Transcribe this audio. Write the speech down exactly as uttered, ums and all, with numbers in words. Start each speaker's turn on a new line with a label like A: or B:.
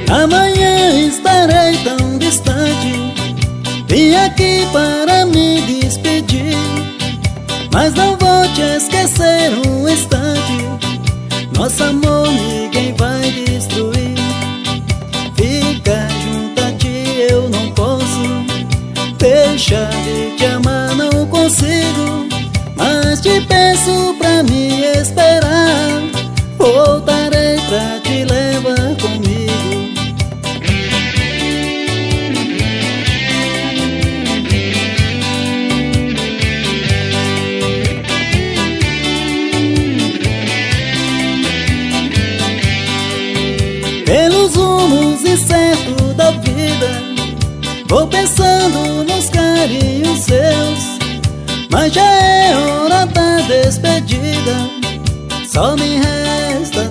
A: Amanhã estarei tão distante, vim aqui para me despedir, mas não vou te esquecer um instante. Nosso amor ninguém vai destruir. Ficar junto a ti eu não posso, deixar de te amar não consigo, mas te peço pra me esperar. Voltarei pra te levar comigo. Pelos rumos incertos da vida, vou pensando nos carinhos seus, mas já é hora da despedida. Só me resta